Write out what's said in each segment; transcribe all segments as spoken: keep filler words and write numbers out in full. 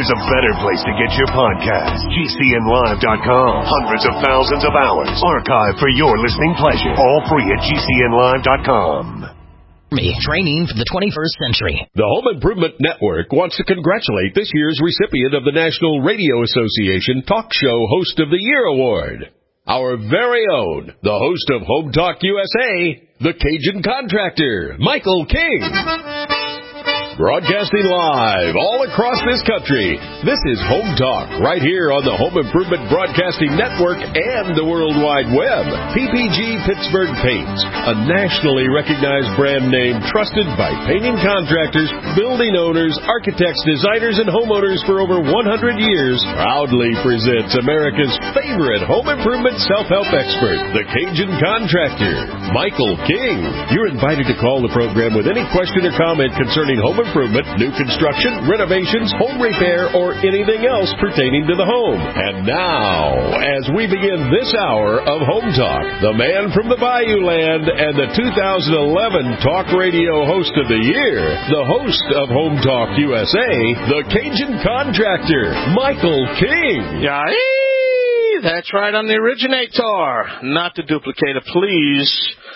there's a better place to get your podcast. G C N live dot com. Hundreds of thousands of hours archived for your listening pleasure. All free at G C N live dot com. Training for the twenty-first century. The Home Improvement Network wants to congratulate this year's recipient of the National Radio Association Talk Show Host of the Year Award. Our very own, the host of Home Talk U S A, the Cajun Contractor, Michael King. Broadcasting live all across this country, this is Home Talk, right here on the Home Improvement Broadcasting Network and the World Wide Web. P P G Pittsburgh Paints, a nationally recognized brand name trusted by painting contractors, building owners, architects, designers, and homeowners for over one hundred years, proudly presents America's favorite home improvement self-help expert, the Cajun Contractor, Michael King. You're invited to call the program with any question or comment concerning home improvement, new construction, renovations, home repair, or anything else pertaining to the home. And now, as we begin this hour of Home Talk, the man from the Bayou Land and the two thousand eleven Talk Radio Host of the Year, the host of Home Talk U S A, the Cajun Contractor, Michael King. Yeah, that's right, I'm the originator, not the duplicator, please.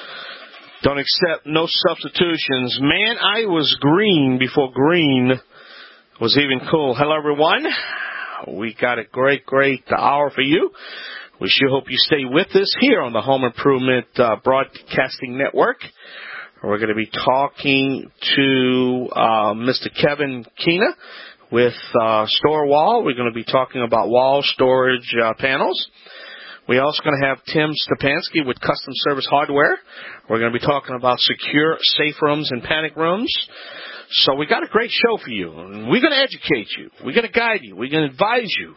Don't accept no substitutions. Man, I was green before green was even cool. Hello, everyone. We got a great, great hour for you. We sure hope you stay with us here on the Home Improvement uh, Broadcasting Network. We're going to be talking to uh, Mister Kevin Keena with uh, StoreWall. We're going to be talking about wall storage uh, panels. We're also going to have Tim Stepansky with Custom Service Hardware. We're going to be talking about secure safe rooms and panic rooms. So we got a great show for you. We're going to educate you. We're going to guide you. We're going to advise you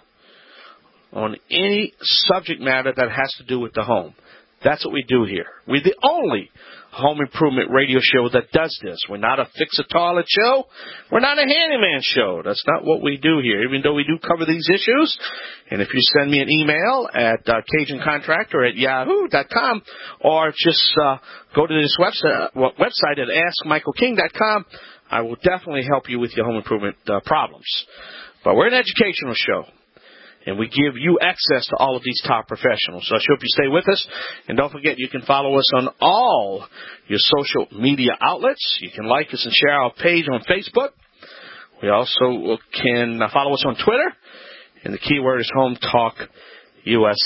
on any subject matter that has to do with the home. That's what we do here. We're the only home improvement radio show that does this. We're not a fix-a-toilet show. We're not a handyman show. That's not what we do here, even though we do cover these issues. And if you send me an email at uh, Cajun Contractor at yahoo dot com or just uh, go to this website, uh, website at ask michael king dot com, I will definitely help you with your home improvement uh, problems. But we're an educational show. And we give you access to all of these top professionals. So I hope you stay with us. And don't forget, you can follow us on all your social media outlets. You can like us and share our page on Facebook. We also can follow us on Twitter. And the keyword is Home Talk U S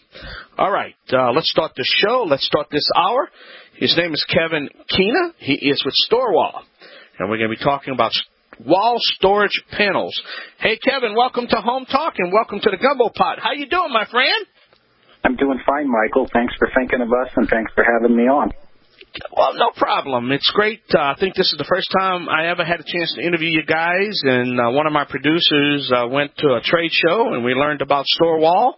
A. All right, uh, let's start the show. Let's start this hour. His name is Kevin Keena. He is with StoreWall. And we're going to be talking about wall storage panels. Hey, Kevin, welcome to Home Talk and welcome to the Gumbo Pot. How you doing, my friend? I'm doing fine, Michael. Thanks for thinking of us and thanks for having me on. Well, no problem. It's great. Uh, I think this is the first time I ever had a chance to interview you guys, and uh, one of my producers uh, went to a trade show, and we learned about StoreWall.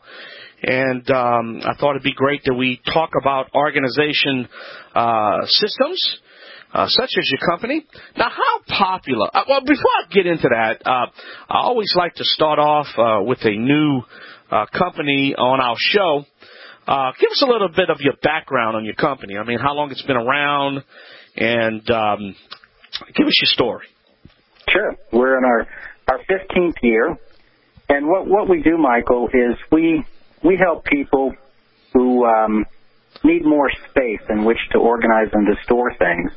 And um, I thought it'd be great that we talk about organization uh, systems. Uh, such as your company. Now, how popular? Uh, well, before I get into that, uh, I always like to start off uh, with a new uh, company on our show. Uh, give us a little bit of your background on your company. I mean, how long it's been around, and um, give us your story. Sure. We're in our, our fifteenth year, and what, what we do, Michael, is we we help people who um, need more space in which to organize and to store things,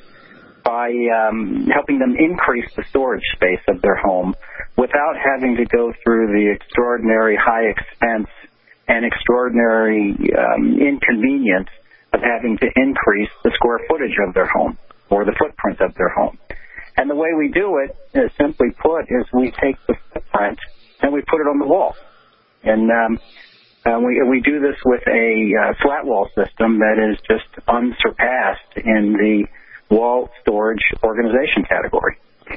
by um, helping them increase the storage space of their home without having to go through the extraordinary high expense and extraordinary um, inconvenience of having to increase the square footage of their home or the footprint of their home. And the way we do it, is simply put, is we take the footprint and we put it on the wall. And um, uh, we, we do this with a uh, flat wall system that is just unsurpassed in the wall storage organization category.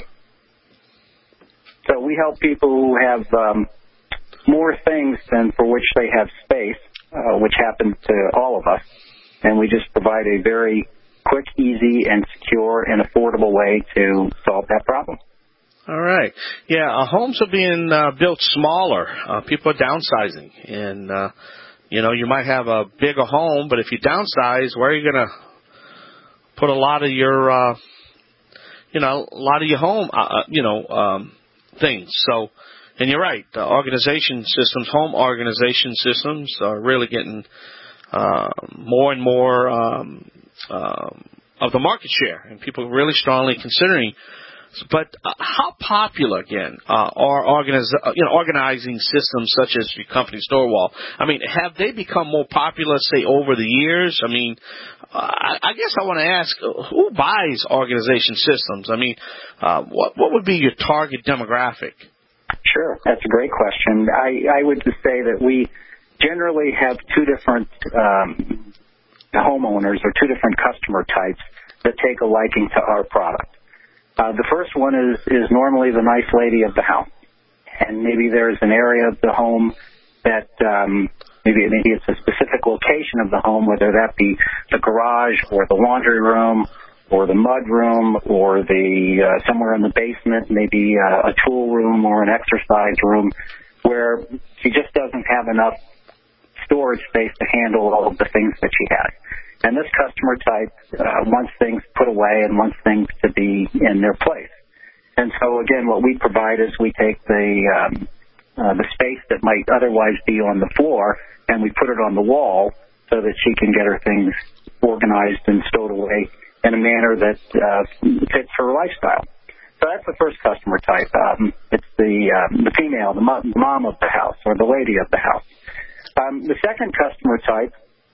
So we help people who have um, more things than for which they have space, uh, which happens to all of us, and we just provide a very quick, easy, and secure and affordable way to solve that problem. All right. Yeah, uh, homes are being uh, built smaller. Uh, people are downsizing. And, uh, you know, you might have a bigger home, but if you downsize, where are you going to put a lot of your, uh, you know, a lot of your home, uh, you know, um, things. So and you're right. The organization systems, home organization systems, are really getting uh, more and more um, um, of the market share, and people are really strongly considering. But uh, how popular, again, uh, are organiz- uh, you know, organizing systems such as your company Storewall? I mean, have they become more popular, say, over the years? I mean, uh, I, I guess I want to ask, who buys organization systems? I mean, uh, what what would be your target demographic? Sure, that's a great question. I, I would just say that we generally have two different um, homeowners or two different customer types that take a liking to our product. Uh, the first one is, is normally the nice lady of the house. And maybe there's an area of the home that um, maybe maybe it's a specific location of the home, whether that be the garage or the laundry room or the mud room or the uh, somewhere in the basement, maybe uh, a tool room or an exercise room, where she just doesn't have enough storage space to handle all of the things that she has. And this customer type uh, wants things put away and wants things to be in their place. And so, again, what we provide is we take the um, uh, the space that might otherwise be on the floor and we put it on the wall so that she can get her things organized and stowed away in a manner that uh, fits her lifestyle. So that's the first customer type. Um, it's the um, the female, the mom, mom of the house, or the lady of the house. Um, the second customer type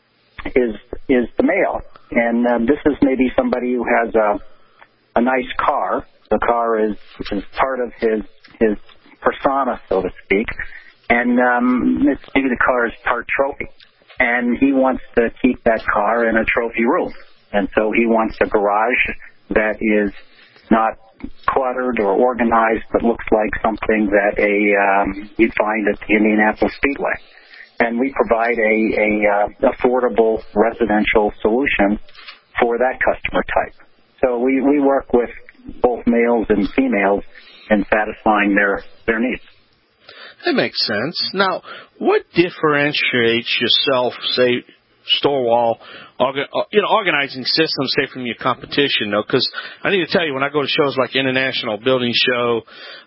is is the male, and um, this is maybe somebody who has a a nice car. The car is, is part of his his persona, so to speak, and um, it's, maybe the car is part trophy, and he wants to keep that car in a trophy room, and so he wants a garage that is not cluttered or organized, but looks like something that a um, you'd find at the Indianapolis Speedway. And we provide a, a uh, affordable residential solution for that customer type. So we, we work with both males and females in satisfying their, their needs. That makes sense. Now, what differentiates yourself, say, Storewall, orga, you know, organizing systems, say, from your competition, though? Because I need to tell you, when I go to shows like International Building Show,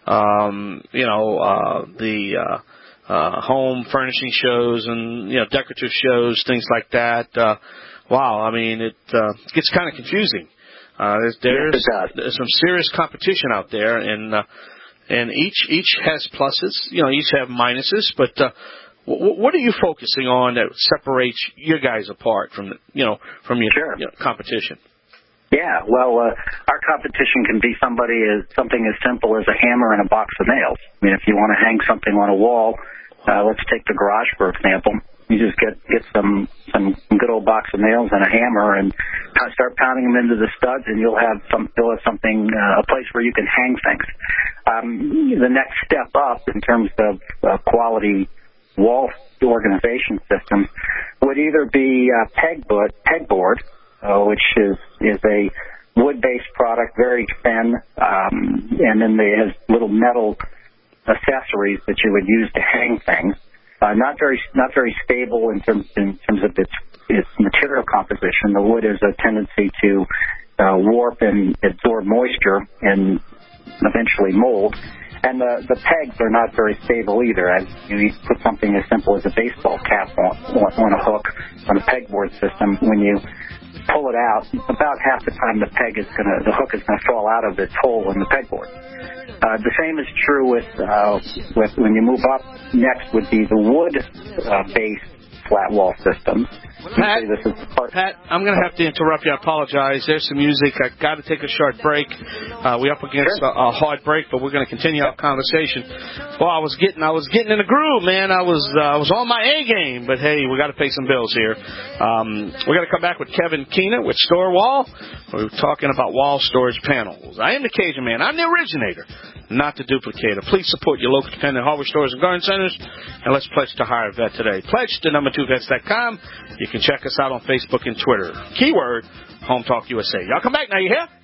um, you know, uh, the uh, uh, home furnishing shows and, you know, decorative shows, things like that, uh, wow, I mean, it uh, gets kind of confusing. Uh, there's there's, yes, there's some serious competition out there, and uh, and each each has pluses, you know, each have minuses, but uh, w- what are you focusing on that separates your guys apart from, you know, from your sure. you know, competition? Yeah, well, uh, our competition can be somebody as something as simple as a hammer and a box of nails. I mean, if you want to hang something on a wall, uh, let's take the garage, for example. You just get get some some good old box of nails and a hammer and start pounding them into the studs, and you'll have some you'll have something uh, a place where you can hang things. Um, the next step up in terms of uh, quality wall organization systems would either be uh, pegboard, pegboard, uh, which is is a wood-based product, very thin, um, and then they have little metal accessories that you would use to hang things. Uh, not very, not very stable in terms in terms of its its material composition. The wood has a tendency to uh, warp and absorb moisture and eventually mold. And the the pegs are not very stable either. As you put something as simple as a baseball cap on on, on a hook on a pegboard system, when you pull it out, about half the time the peg is gonna the hook is gonna fall out of its hole in the pegboard. Uh, the same is true with uh, with when you move up. Next would be the wood-based uh, flat wall systems. Pat, this is part- Pat, I'm going to have to interrupt you. I apologize. There's some music. I got to take a short break. Uh, we're up against sure. a, a hard break, but we're going to continue our conversation. Well, I was getting, I was getting in the groove, man. I was, uh, I was on my A game. But hey, we got to pay some bills here. Um, we're going to come back with Kevin Keener with Storewall. We're talking about wall storage panels. I am the Cajun man. I'm the originator, not the duplicator. Please support your local independent hardware stores and garden centers, and let's pledge to hire a vet today. Pledge to number two vets dot com. You can check us out on Facebook and Twitter. Keyword, Home Talk U S A. Y'all come back now, you hear?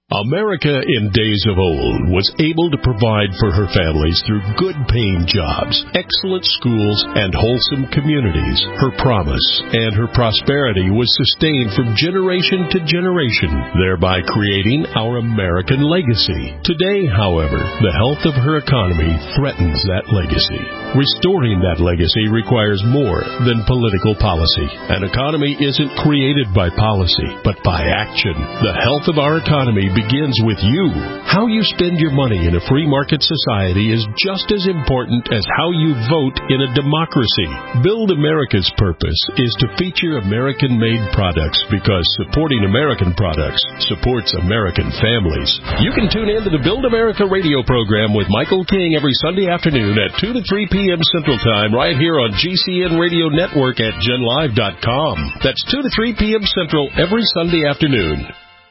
America in days of old was able to provide for her families through good-paying jobs, excellent schools, and wholesome communities. Her promise and her prosperity was sustained from generation to generation, thereby creating our American legacy. Today, however, the health of her economy threatens that legacy. Restoring that legacy requires more than political policy. An economy isn't created by policy, but by action. The health of our economy begins with you. How you spend your money in a free market society is just as important as how you vote in a democracy. Build America's purpose is to feature American-made products because supporting American products supports American families. You can tune in to the Build America radio program with Michael King every Sunday afternoon at two to three p.m. Central Time right here on G C N Radio Network at gen live dot com. That's two to three p.m. Central every Sunday afternoon.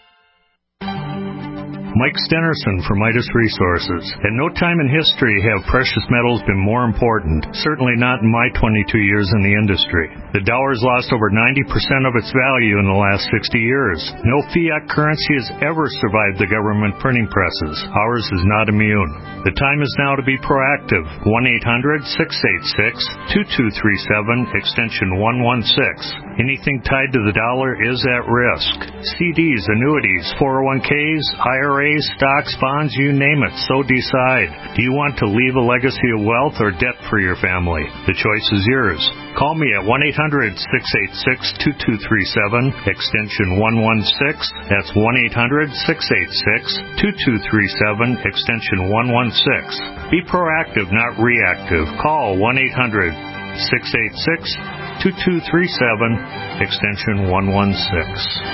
Mike Stenerson for Midas Resources. At no time in history have precious metals been more important, certainly not in my twenty-two years in the industry. The dollar has lost over ninety percent of its value in the last sixty years. No fiat currency has ever survived the government printing presses. Ours is not immune. The time is now to be proactive. one eight hundred six eight six two two three seven, extension one one six. Anything tied to the dollar is at risk. C Ds, annuities, four oh one k's, I R As, stocks, bonds, you name it, so decide. Do you want to leave a legacy of wealth or debt for your family? The choice is yours. Call me at one eight hundred six eight six two two three seven, extension one one six. That's one eight hundred six eight six two two three seven, extension one one six. Be proactive, not reactive. Call one eight hundred six eight six two two three seven, extension one one six.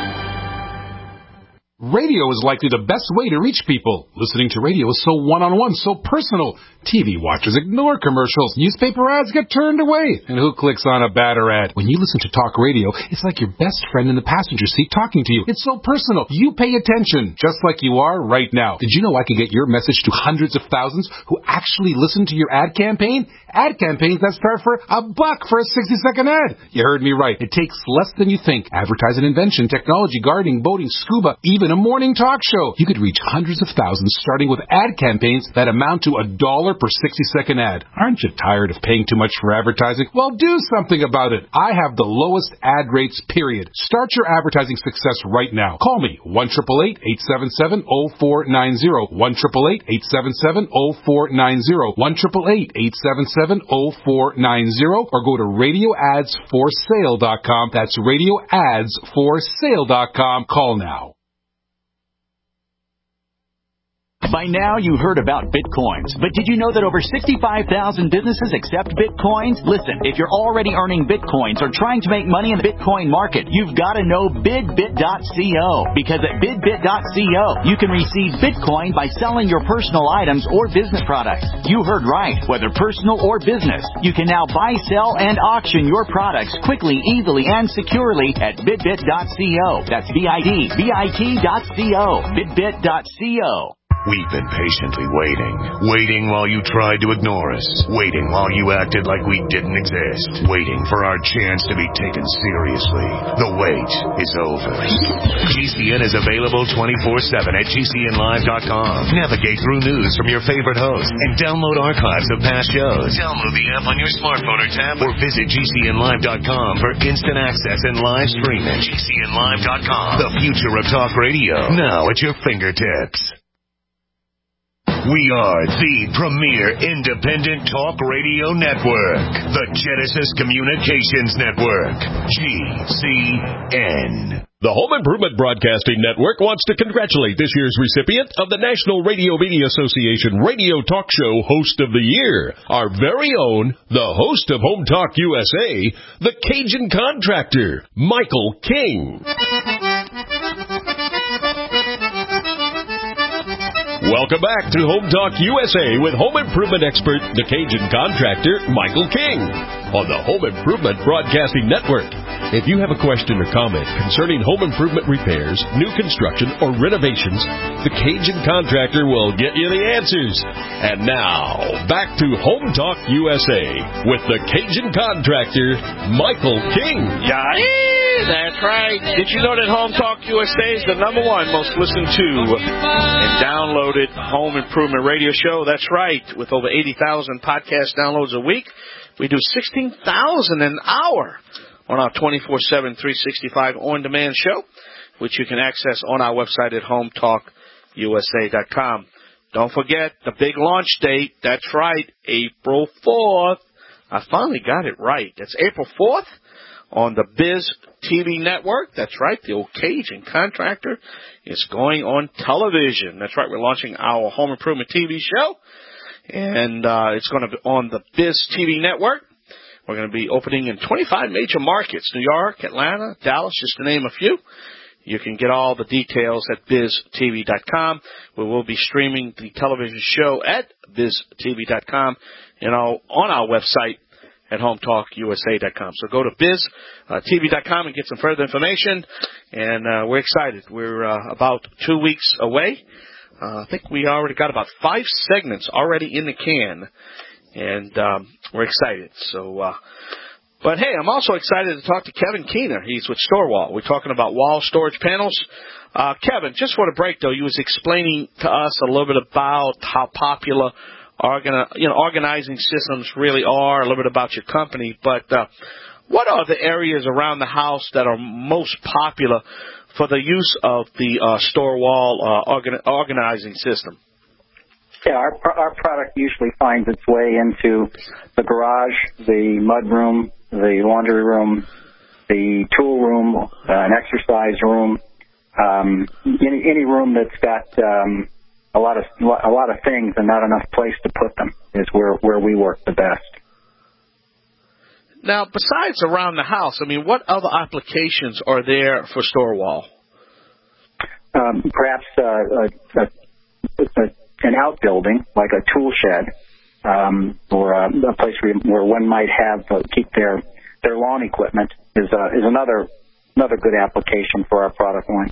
Radio is likely the best way to reach people. Listening to radio is so one-on-one, so personal. T V watchers ignore commercials. Newspaper ads get turned away. And who clicks on a banner ad? When you listen to talk radio, it's like your best friend in the passenger seat talking to you. It's so personal. You pay attention, just like you are right now. Did you know I could get your message to hundreds of thousands who actually listen to your ad campaign? Ad campaigns that start for a buck for a sixty-second ad. You heard me right. It takes less than you think. Advertise an invention, technology, gardening, boating, scuba, even a morning talk show. You could reach hundreds of thousands starting with ad campaigns that amount to a dollar per sixty-second ad. Aren't you tired of paying too much for advertising? Well, do something about it. I have the lowest ad rates, period. Start your advertising success right now. Call me, one eight eight eight, eight seven seven, zero four nine zero, one eight eight eight, eight seven seven, zero four nine zero, one eight eight eight, eight seven seven, zero four nine zero, or go to radio ads for sale dot com. That's radio ads for sale dot com. Call now. By now, you've heard about Bitcoins, but did you know that over sixty-five thousand businesses accept Bitcoins? Listen, if you're already earning Bitcoins or trying to make money in the Bitcoin market, you've got to know bidbit dot co, because at bidbit dot co, you can receive Bitcoin by selling your personal items or business products. You heard right. Whether personal or business, you can now buy, sell, and auction your products quickly, easily, and securely at bidbit dot co. That's B I D B I T dot co, bidbit dot co. We've been patiently waiting. Waiting while you tried to ignore us. Waiting while you acted like we didn't exist. Waiting for our chance to be taken seriously. The wait is over. G C N is available twenty-four seven at G C N live dot com. Navigate through news from your favorite hosts and download archives of past shows. Download the app on your smartphone or tablet or visit G C N live dot com for instant access and live streaming. G C N live dot com. The future of talk radio. Now at your fingertips. We are the premier independent talk radio network, the Genesis Communications Network, G C N. The Home Improvement Broadcasting Network wants to congratulate this year's recipient of the National Radio Media Association Radio Talk Show Host of the Year, our very own, the host of Home Talk U S A, the Cajun Contractor, Michael King. Welcome back to Home Talk U S A with home improvement expert, the Cajun Contractor, Michael King, on the Home Improvement Broadcasting Network. If you have a question or comment concerning home improvement repairs, new construction, or renovations, the Cajun Contractor will get you the answers. And now, back to Home Talk U S A with the Cajun Contractor, Michael King. Yahee! That's right. Did you know that Home Talk U S A is the number one most listened to and downloaded home improvement radio show? That's right. With over eighty thousand podcast downloads a week, we do sixteen thousand an hour on our twenty-four seven, three sixty-five on-demand show, which you can access on our website at home talk u s a dot com. Don't forget the big launch date. That's right, April fourth. I finally got it right. That's April fourth on the Biz T V network. That's right, the old Cajun contractor is going on television. That's right, we're launching our home improvement T V show, and uh, it's going to be on the Biz T V network. We're going to be opening in twenty-five major markets, New York, Atlanta, Dallas, just to name a few. You can get all the details at biz t v dot com. We will be streaming the television show at biz t v dot com and all, on our website at home talk u s a dot com. So go to biz t v dot com and get some further information. And uh, we're excited. We're uh, about two weeks away. Uh, I think we already got about five segments already in the can. And um, we're excited. So, uh, but hey, I'm also excited to talk to Kevin Keener. He's with StoreWall. We're talking about wall storage panels. Uh, Kevin, just for the break, though, you was explaining to us a little bit about how popular organi- you know, organizing systems really are, a little bit about your company. But uh, what are the areas around the house that are most popular for the use of the uh, StoreWall uh, organ- organizing system? Yeah, our our product usually finds its way into the garage, the mudroom, the laundry room, the tool room, uh, an exercise room, um, any any room that's got um, a lot of a lot of things and not enough place to put them is where where we work the best. Now, besides around the house, I mean, what other applications are there for StoreWall? Um, perhaps uh, a, a, a an outbuilding, like a tool shed, um, or a, a place where, where one might have uh, keep their their lawn equipment is uh, is another another good application for our product line.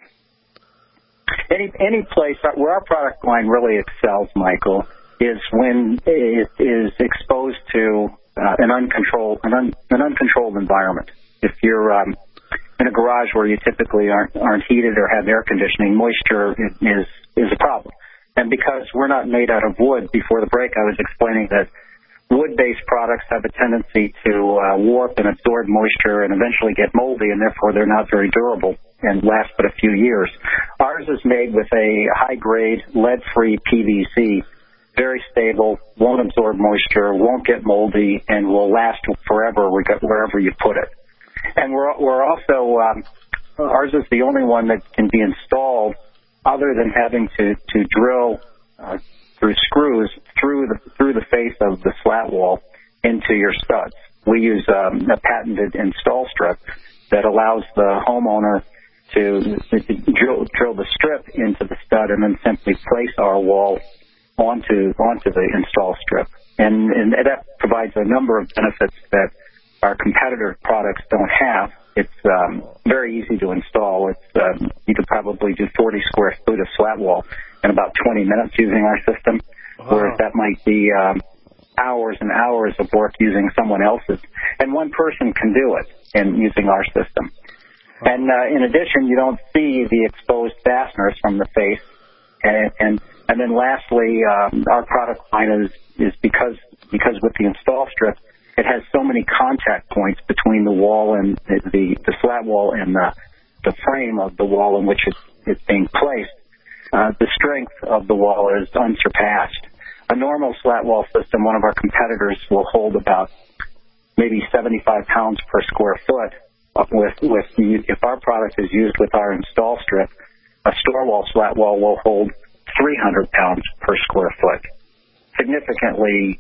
Any any place where our product line really excels, Michael, is when it is exposed to uh, an uncontrolled an, un, an uncontrolled environment. If you're um, in a garage where you typically aren't aren't heated or have air conditioning, moisture is is a problem. And because we're not made out of wood, before the break I was explaining that wood-based products have a tendency to uh, warp and absorb moisture and eventually get moldy, and therefore they're not very durable and last but a few years. Ours is made with a high-grade, lead-free P V C, very stable, won't absorb moisture, won't get moldy, and will last forever wherever you put it. And we're, we're also, um, ours is the only one that can be installed other than having to, to drill uh, through screws through the through the face of the slat wall into your studs. We use um, a patented install strip that allows the homeowner to, to drill, drill the strip into the stud and then simply place our wall onto onto the install strip. And, and that provides a number of benefits that our competitor products don't have. It's um, very easy to install. It's um, you could probably do forty square foot of slat wall in about twenty minutes using our system, wow. Whereas that might be um, hours and hours of work using someone else's. And one person can do it in using our system. Wow. And uh, in addition, you don't see the exposed fasteners from the face. And and, and then lastly, um, our product line is, is because because with the install strip, it has so many contact points between the wall and the, the, the slat wall and the, the frame of the wall in which it's, it's being placed. Uh, the strength of the wall is unsurpassed. A normal slat wall system, one of our competitors will hold about maybe seventy-five pounds per square foot. With, with the, if our product is used with our install strip, a StoreWall slat wall will hold three hundred pounds per square foot. Significantly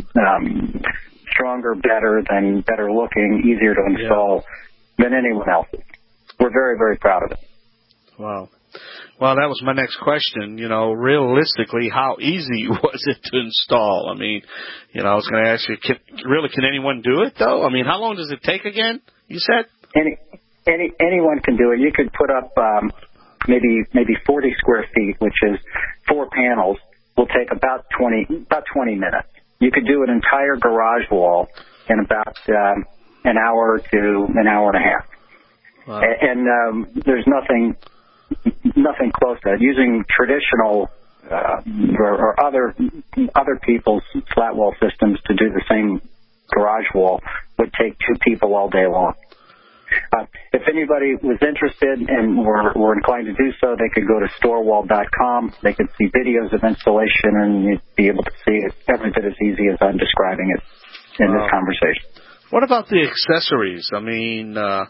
um, stronger, better than better looking, easier to install yeah. than anyone else's. We're very, very proud of it. Wow. Well, that was my next question. You know, realistically, how easy was it to install? I mean, you know, I was going to ask you, can, really, can anyone do it, though? I mean, how long does it take again, you said? Any, any Anyone can do it. You could put up um, maybe maybe forty square feet, which is four panels, will take about twenty about twenty minutes. You could do an entire garage wall in about um, an hour to an hour and a half. Wow. And um, there's nothing nothing close to that. Using traditional uh, or, or other other people's flat wall systems to do the same garage wall would take two people all day long. Uh, if anybody was interested and were, were inclined to do so, they could go to store wall dot com. They could see videos of installation, and you'd be able to see it every bit as easy as I'm describing it in wow. this conversation. What about the accessories? I mean, uh,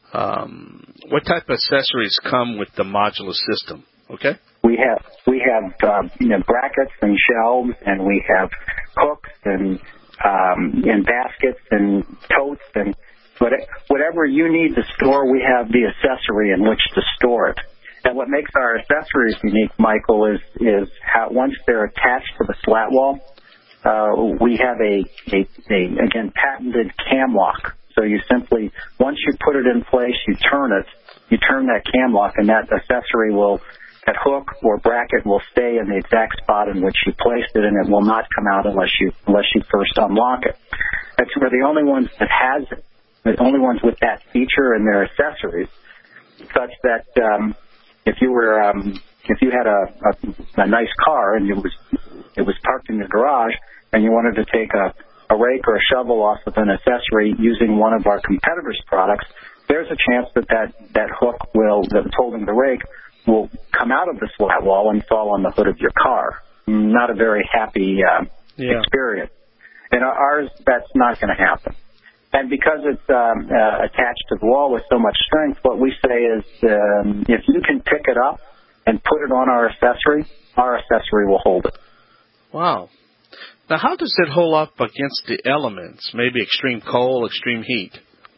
um, what type of accessories come with the modular system? Okay. We have we have uh, you know, brackets and shelves, and we have hooks and um, and baskets and totes and whatever you need to store. We have the accessory in which to store it. And what makes our accessories unique, Michael, is is how once they're attached to the slat wall, uh, we have a, a, a again patented cam lock. So you simply, once you put it in place, you turn it, you turn that cam lock, and that accessory will, that hook or bracket will stay in the exact spot in which you placed it, and it will not come out unless you unless you first unlock it. That's we're the only ones that has it, the only ones with that feature in their accessories, such that um, if you were um, if you had a, a, a nice car and it was it was parked in your garage and you wanted to take a a rake or a shovel off of an accessory using one of our competitors' products, there's a chance that that, that hook will, that's holding the rake, will come out of the slat wall and fall on the hood of your car. Not a very happy uh, yeah. experience. And ours, that's not going to happen. And because it's um, uh, attached to the wall with so much strength, what we say is um, if you can pick it up and put it on our accessory, our accessory will hold it. Wow. Now, how does it hold up against the elements, maybe extreme cold, extreme heat?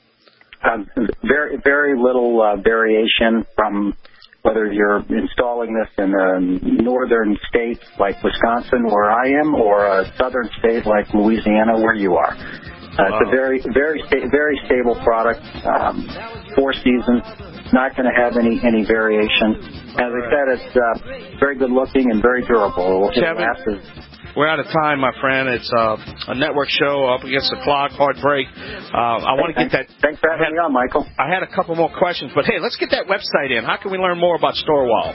Um, very, very little uh, variation from whether you're installing this in a northern state like Wisconsin, where I am, or a southern state like Louisiana, where you are. Uh, wow. It's a very, very, sta- very stable product. Um, four seasons, not going to have any any variation. As I said, it's uh, very good looking and very durable. It lasts. We're out of time, my friend. It's uh, a network show up against the clock, hard break. Uh, I want to get that. Thanks for having me on, Michael. I had a couple more questions, but hey, let's get that website in. How can we learn more about Storewall?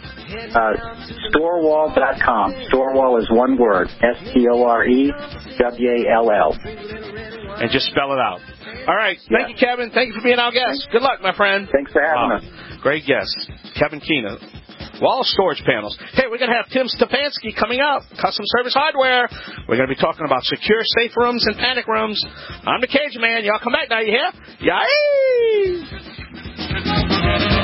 Uh, store wall dot com. Storewall is one word. S T O R E W A L L. And just spell it out. All right. Thank yes. you, Kevin. Thank you for being our guest. Good luck, my friend. Thanks for having wow. us. Great guest. Kevin Keenan. Wall storage panels. Hey, we're going to have Tim Stefanski coming up. Custom Service Hardware. We're going to be talking about secure safe rooms and panic rooms. I'm the Cage Man. Y'all come back now, you hear? Yay!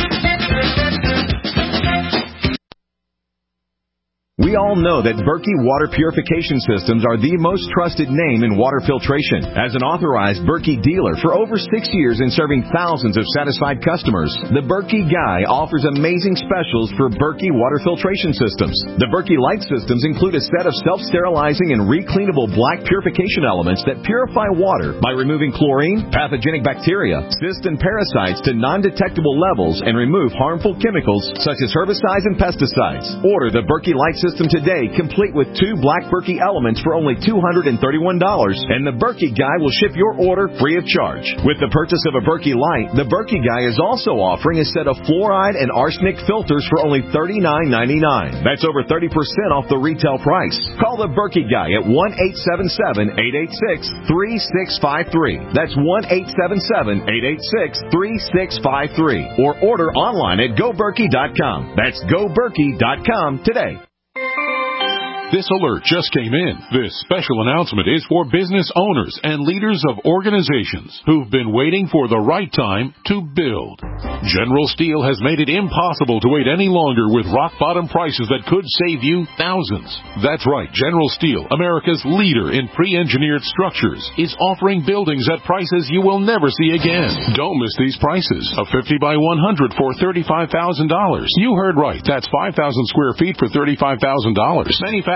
We all know that Berkey Water Purification Systems are the most trusted name in water filtration. As an authorized Berkey dealer for over six years and serving thousands of satisfied customers, the Berkey Guy offers amazing specials for Berkey Water Filtration Systems. The Berkey Light Systems include a set of self-sterilizing and recleanable black purification elements that purify water by removing chlorine, pathogenic bacteria, cysts, and parasites to non-detectable levels and remove harmful chemicals such as herbicides and pesticides. Order the Berkey Light System today, complete with two black Berkey elements for only two hundred thirty-one dollars, and the Berkey Guy will ship your order free of charge. With the purchase of a Berkey Light, the Berkey Guy is also offering a set of fluoride and arsenic filters for only thirty-nine ninety-nine. That's over thirty percent off the retail price. Call the Berkey Guy at one eight seven seven, eight eight six, three six five three. That's one eight seven seven, eight eight six, three six five three. Or order online at go berkey dot com. That's go berkey dot com today. This alert just came in. This special announcement is for business owners and leaders of organizations who've been waiting for the right time to build. General Steel has made it impossible to wait any longer with rock-bottom prices that could save you thousands. That's right, General Steel, America's leader in pre-engineered structures, is offering buildings at prices you will never see again. Don't miss these prices. A fifty by one hundred for thirty-five thousand dollars. You heard right. That's five thousand square feet for thirty-five thousand dollars. Manufactured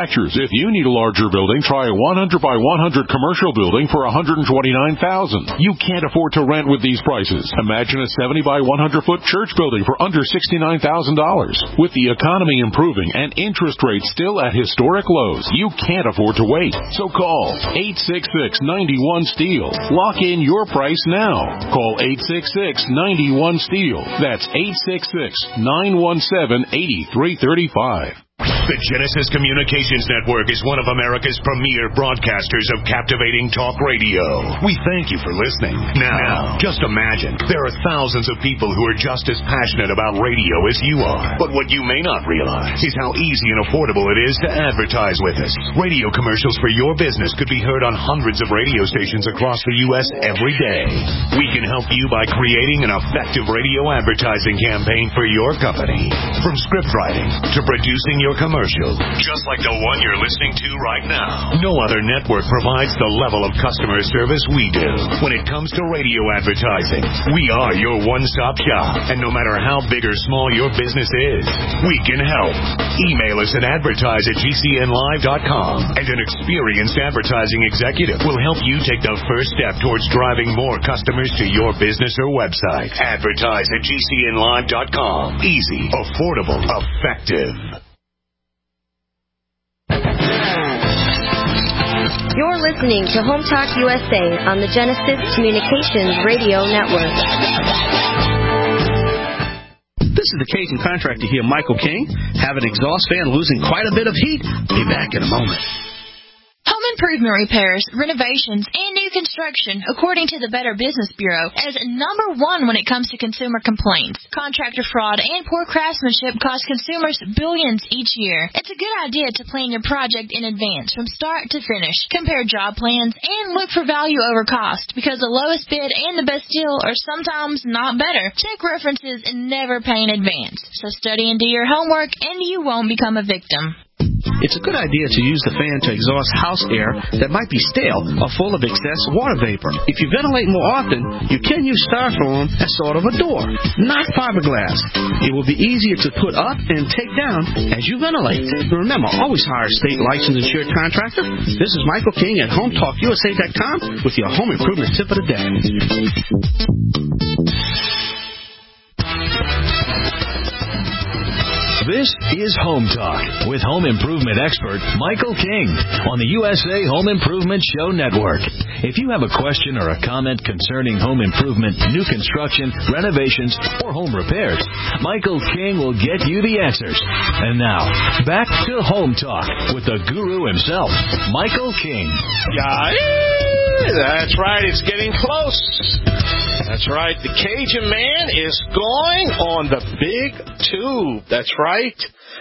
manufacturers. If you need a larger building, try a one hundred by one hundred commercial building for one hundred twenty-nine thousand dollars. You can't afford to rent with these prices. Imagine a seventy by one hundred foot church building for under sixty-nine thousand dollars. With the economy improving and interest rates still at historic lows, you can't afford to wait. So call eight six six, nine one, STEEL. Lock in your price now. Call eight six six, nine one, STEEL. That's eight six six, nine one seven, eight three three five. The Genesis Communications Network is one of America's premier broadcasters of captivating talk radio. We thank you for listening. Now, just imagine, there are thousands of people who are just as passionate about radio as you are. But what you may not realize is how easy and affordable it is to advertise with us. Radio commercials for your business could be heard on hundreds of radio stations across the U S every day. We can help you by creating an effective radio advertising campaign for your company. From script writing to producing your commercial, just like the one you're listening to right now. No other network provides the level of customer service we do. When it comes to radio advertising, we are your one-stop shop. And no matter how big or small your business is, we can help. Email us at advertise at g c n live dot com, and an experienced advertising executive will help you take the first step towards driving more customers to your business or website. Advertise at g c n live dot com. Easy, affordable, effective. You're listening to Home Talk U S A on the Genesis Communications Radio Network. This is the Cajun contractor here, Michael King. Have an exhaust fan losing quite a bit of heat? Be back in a moment. Home improvement repairs, renovations, and new construction, according to the Better Business Bureau, is number one when it comes to consumer complaints. Contractor fraud and poor craftsmanship cost consumers billions each year. It's a good idea to plan your project in advance from start to finish. Compare job plans and look for value over cost, because the lowest bid and the best deal are sometimes not better. Check references and never pay in advance. So study and do your homework, and you won't become a victim. It's a good idea to use the fan to exhaust house air that might be stale or full of excess water vapor. If you ventilate more often, you can use styrofoam as sort of a door, not fiberglass. It will be easier to put up and take down as you ventilate. Remember, always hire a state licensed insured contractor. This is Michael King at home talk u s a dot com with your home improvement tip of the day. This is Home Talk with home improvement expert Michael King on the U S A Home Improvement Show Network. If you have a question or a comment concerning home improvement, new construction, renovations, or home repairs, Michael King will get you the answers. And now, back to Home Talk with the guru himself, Michael King. Yeah, that's right. It's getting close. That's right. The Cajun Man is going on the big tube. That's right.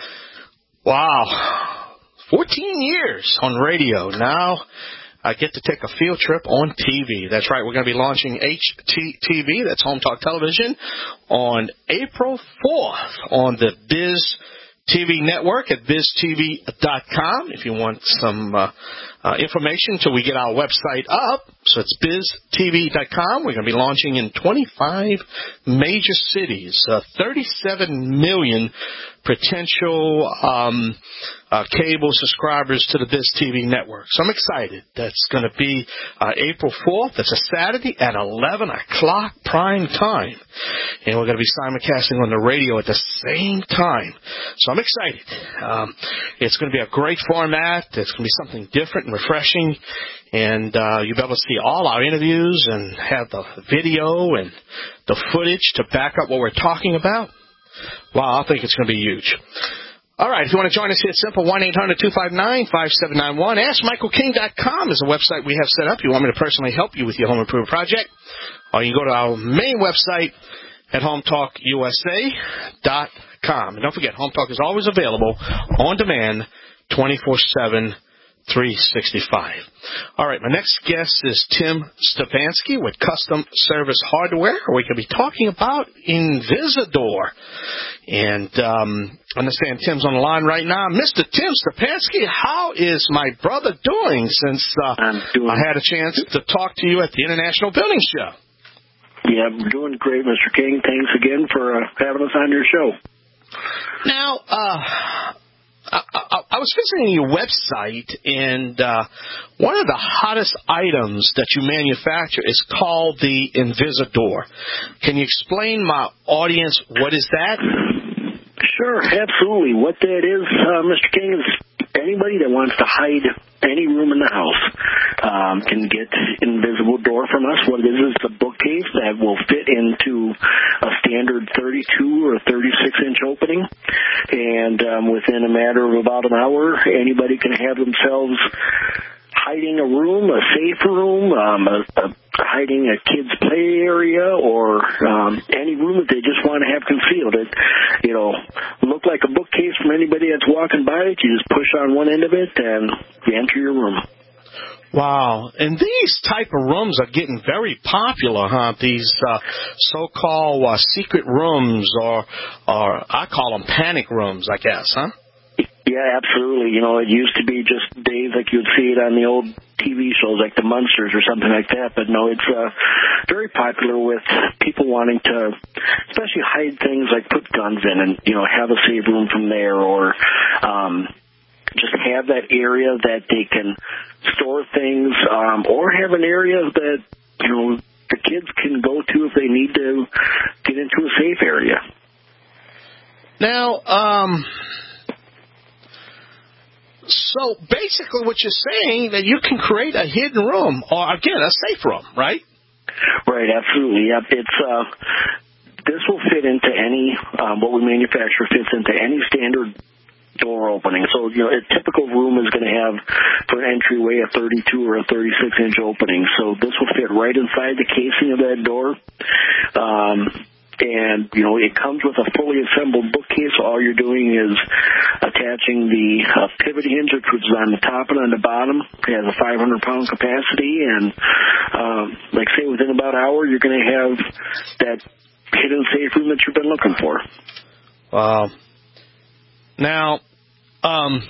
Wow. fourteen years on radio. Now I get to take a field trip on T V. That's right. We're going to be launching H T T V. That's Home Talk Television on April fourth on the Biz T V network at biz t v dot com if you want some uh, uh, information until we get our website up. So it's biz t v dot com. We're going to be launching in twenty-five major cities, uh, thirty-seven million potential um, uh, cable subscribers to the Biz T V network. So I'm excited. That's going to be uh, April fourth. That's a Saturday at eleven o'clock prime time. And we're going to be simulcasting on the radio at the same time. So I'm excited. Um, it's going to be a great format. It's going to be something different and refreshing. And uh, you'll be able to see all our interviews and have the video and the footage to back up what we're talking about. Wow, I think it's going to be huge. All right, if you want to join us here, it's simple, one eight hundred two five nine five seven nine one. ask michael king dot com is a website we have set up. You want me to personally help you with your home improvement project? Or you can go to our main website at home talk u s a dot com. And don't forget, Home Talk is always available on demand twenty-four seven, three sixty-five. All right, my next guest is Tim Stefanski with Custom Service Hardware. We could be talking about Invisador. And um, I understand Tim's on the line right now. Mister Tim Stefanski, how is my brother doing since uh, doing I had a chance to talk to you at the International Building Show? Yeah, I'm doing great, Mister King. Thanks again for uh, having us on your show. Now, uh, I, I, I was visiting your website, and uh, one of the hottest items that you manufacture is called the Invisador. Can you explain my audience what is that? Sure, absolutely. What that is, uh, Mister King, is anybody that wants to hide any room in the house um, can get Invisible Door from us. What it is is a bookcase that will fit into a standard thirty-two or thirty-six inch opening, and um, within a matter of about an hour, anybody can have themselves hiding a room, a safe room, um, a, a, hiding a kid's play area, or um, any room that they just want to have concealed. It, you know, look like a bookcase from anybody that's walking by it. You just push on one end of it, and you enter your room. Wow. And these type of rooms are getting very popular, huh? These uh, so-called uh, secret rooms, or, or I call them panic rooms, I guess, huh? Yeah, absolutely. You know, it used to be just days like you'd see it on the old T V shows like The Munsters or something like that. But no, it's uh, very popular with people wanting to especially hide things like put guns in and, you know, have a safe room from there, or um, just have that area that they can store things, um, or have an area that, you know, the kids can go to if they need to get into a safe area. Now, um... so basically what you're saying, that you can create a hidden room, or again, a safe room, right? Right, absolutely. Yep. It's uh, this will fit into any, um, what we manufacture fits into any standard door opening. So, you know, a typical room is going to have, for an entryway, a thirty-two or a thirty-six inch opening. So this will fit right inside the casing of that door. Um And, you know, it comes with a fully assembled bookcase. All you're doing is attaching the uh, pivot hinge, which is on the top and on the bottom. It has a five hundred pound capacity. And, um, like I say, within about an hour, you're going to have that hidden safe room that you've been looking for. Wow. Now, um,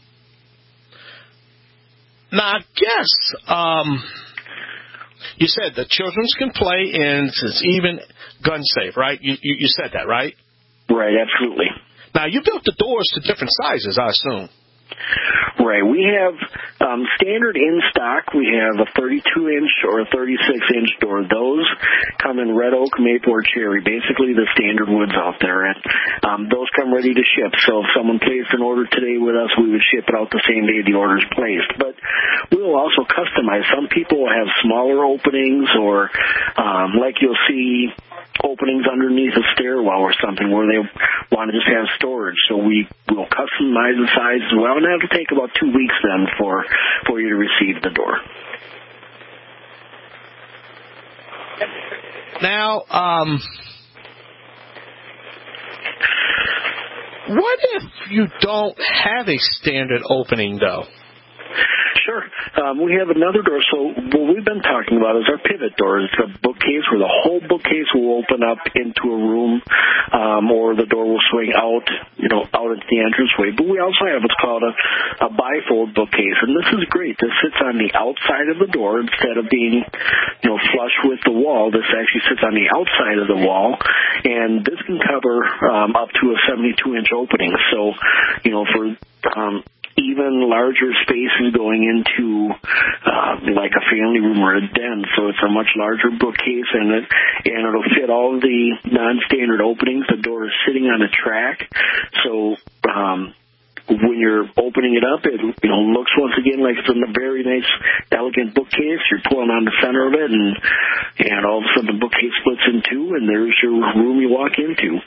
now I guess, um, you said the children's can play, and it's even gun safe, right? You, you you said that, right? Right, absolutely. Now, you built the doors to different sizes, I assume. Right. We have um, standard in stock. We have a thirty-two inch or a thirty-six inch door. Those come in red oak, maple, or cherry, basically the standard woods out there. And um, those come ready to ship. So if someone placed an order today with us, we would ship it out the same day the order is placed. But we'll also customize. Some people will have smaller openings, or um, like you'll see openings underneath a stairwell or something where they want to just have storage. So we will customize the size as well, and that'll take about two weeks then for, for you to receive the door. Now, um, what if you don't have a standard opening, though? Sure. Um, we have another door. So what we've been talking about is our pivot door. It's a bookcase where the whole bookcase will open up into a room, um, or the door will swing out, you know, out into the entranceway. But we also have what's called a, a bifold bookcase, and this is great. This sits on the outside of the door instead of being, you know, flush with the wall. This actually sits on the outside of the wall, and this can cover um, up to a seventy-two inch opening. So, you know, for um, even larger spaces going into uh, like a family room or a den. So it's a much larger bookcase, and it and it'll fit all the non-standard openings. The door is sitting on a track, so um, when you're opening it up, it you know looks once again like it's in a very nice, elegant bookcase. You're pulling on the center of it, and and all of a sudden the bookcase splits in two, and there's your room you walk into.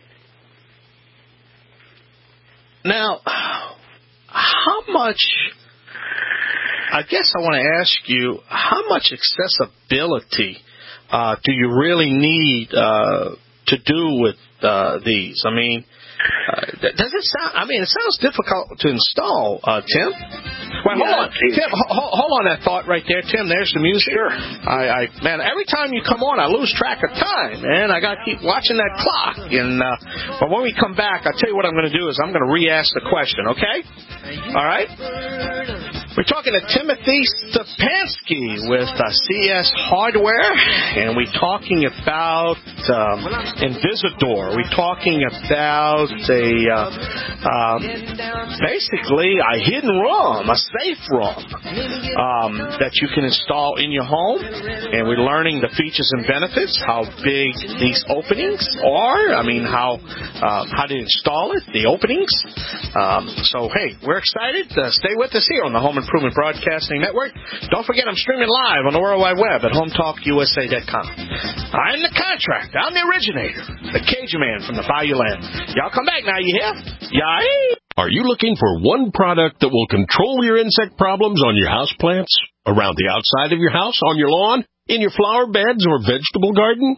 Now, how much, I guess I want to ask you, how much accessibility uh, do you really need uh, to do with uh, these? I mean, uh, does it sound, I mean, it sounds difficult to install, uh, Tim. Well, hold yeah, on, Tim, hold, hold on that thought right there, Tim. There's the music. Sure. I, I, man, every time you come on, I lose track of time, man. I got to keep watching that clock. And uh, but when we come back, I'll tell you what I'm going to do is I'm going to re-ask the question, okay? All right? We're talking to Timothy Stepansky with uh, C S Hardware, and we're talking about um, Invisador. We're talking about a uh, uh, basically a hidden ROM, a safe ROM um, that you can install in your home, and we're learning the features and benefits, how big these openings are. I mean, how uh, how to install it, the openings. Um, so, hey, we're excited. Uh, stay with us here on the Home Improvement Broadcasting Network. Don't forget, I'm streaming live on the World Wide Web at home talk u s a dot com. I'm the contractor. I'm the originator, the Cajun man from the Bayou Land. Y'all come back now, you hear? Yay! Are you looking for one product that will control your insect problems on your house plants, around the outside of your house, on your lawn, in your flower beds or vegetable garden?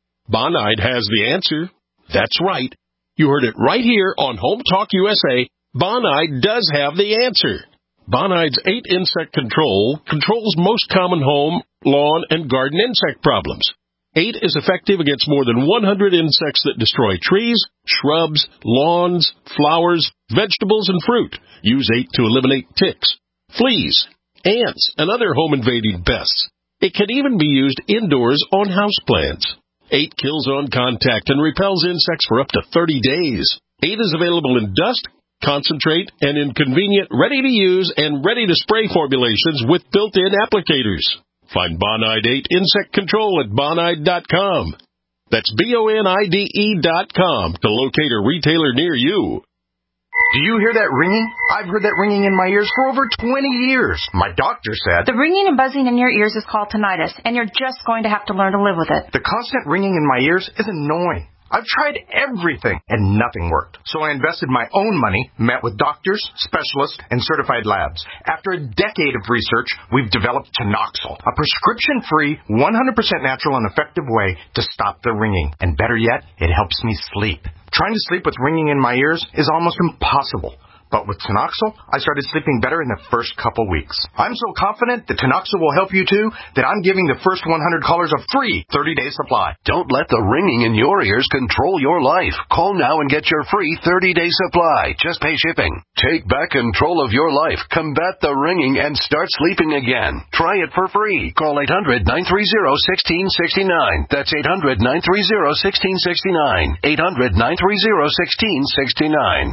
Bonide has the answer. That's right. You heard it right here on Home Talk U S A. Bonide does have the answer. Bonide's eight Insect Control controls most common home, lawn, and garden insect problems. eight is effective against more than one hundred insects that destroy trees, shrubs, lawns, flowers, vegetables, and fruit. Use eight to eliminate ticks, fleas, ants, and other home-invading pests. It can even be used indoors on houseplants. eight kills on contact and repels insects for up to thirty days. eight is available in dust, concentrate, and in convenient, ready-to-use and ready-to-spray formulations with built-in applicators. Find Bonide eight Insect Control at bonide dot com. That's B O N I D E dot com to locate a retailer near you. Do you hear that ringing? I've heard that ringing in my ears for over twenty years. My doctor said... The ringing and buzzing in your ears is called tinnitus, and you're just going to have to learn to live with it. The constant ringing in my ears is annoying. I've tried everything, and nothing worked. So I invested my own money, met with doctors, specialists, and certified labs. After a decade of research, we've developed Tinoxil, a prescription-free, one hundred percent natural and effective way to stop the ringing. And better yet, it helps me sleep. Trying to sleep with ringing in my ears is almost impossible. But with Tinoxil, I started sleeping better in the first couple weeks. I'm so confident that Tinoxil will help you too that I'm giving the first one hundred callers a free thirty-day supply. Don't let the ringing in your ears control your life. Call now and get your free thirty-day supply. Just pay shipping. Take back control of your life. Combat the ringing and start sleeping again. Try it for free. Call eight hundred, nine three zero, one six six nine. That's eight hundred, nine three zero, one six six nine. eight hundred, nine three zero, one six six nine.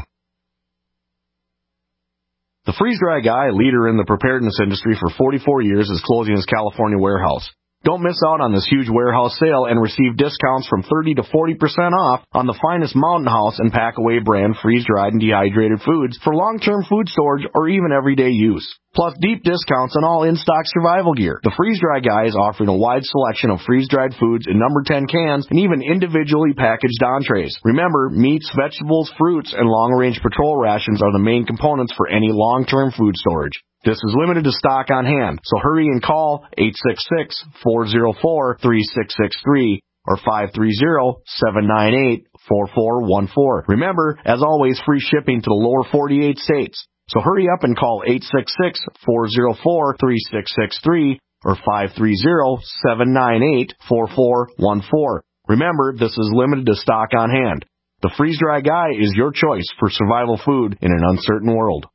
The Freeze-Dry Guy, leader in the preparedness industry for forty-four years, is closing his California warehouse. Don't miss out on this huge warehouse sale and receive discounts from thirty to forty percent off on the finest Mountain House and Packaway brand freeze-dried and dehydrated foods for long-term food storage or even everyday use. Plus deep discounts on all in-stock survival gear. The Freeze-Dry Guy is offering a wide selection of freeze-dried foods in number ten cans and even individually packaged entrees. Remember, meats, vegetables, fruits, and long-range patrol rations are the main components for any long-term food storage. This is limited to stock on hand, so hurry and call eight six six, four zero four, three six six three or five three zero, seven nine eight, four four one four. Remember, as always, free shipping to the lower forty-eight states. So hurry up and call eight six six, four zero four, three six six three or five three zero, seven nine eight, four four one four. Remember, this is limited to stock on hand. The Freeze-Dry Guy is your choice for survival food in an uncertain world.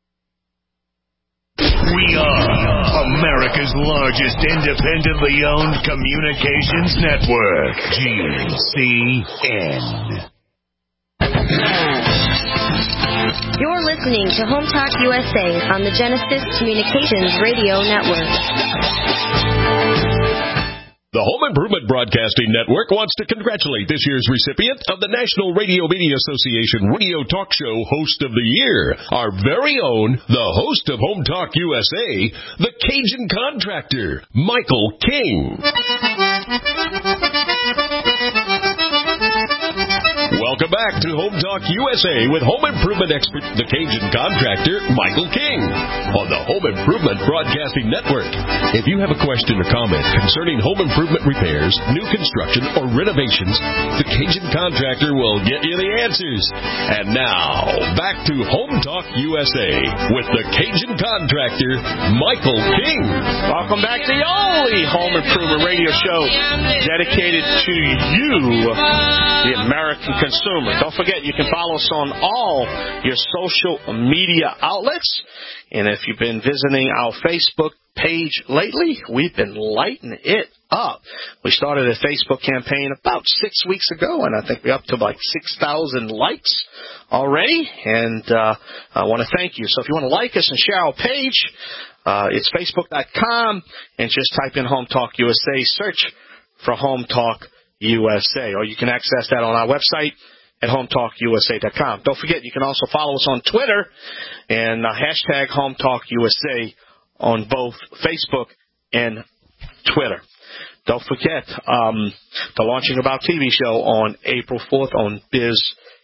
We are America's largest independently owned communications network, G C N. You're listening to Home Talk U S A on the Genesis Communications Radio Network. The Home Improvement Broadcasting Network wants to congratulate this year's recipient of the National Radio Media Association Radio Talk Show Host of the Year, our very own, the host of Home Talk U S A, the Cajun Contractor, Michael King. Welcome back to Home Talk U S A with home improvement expert, the Cajun Contractor, Michael King, on the Home Improvement Broadcasting Network. If you have a question or comment concerning home improvement repairs, new construction, or renovations, the Cajun Contractor will get you the answers. And now, back to Home Talk U S A with the Cajun Contractor, Michael King. Welcome back to the only home improvement radio show dedicated to you, the American consumer. Improvement. Don't forget, you can follow us on all your social media outlets. And if you've been visiting our Facebook page lately, we've been lighting it up. We started a Facebook campaign about six weeks ago, and I think we're up to like six thousand likes already. And uh, I want to thank you. So if you want to like us and share our page, uh, it's facebook dot com, and just type in Home Talk U S A. Search for Home Talk U S A, or you can access that on our website at home talk U S A dot com. Don't forget, you can also follow us on Twitter and uh, hashtag Home Talk U S A on both Facebook and Twitter. Don't forget um, the launching of our T V show on April fourth on Biz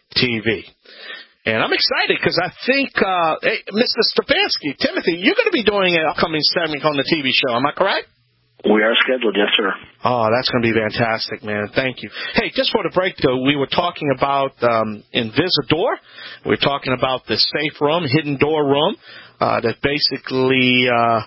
T V. And I'm excited because I think, uh, hey, Mister Stefanski, Timothy, you're going to be doing an upcoming segment on the T V show. Am I correct? We are scheduled, yes, sir. Oh, that's going to be fantastic, man. Thank you. Hey, just for the break, though, we were talking about um, Invisador. We were talking about the safe room, hidden door room, uh, that basically uh,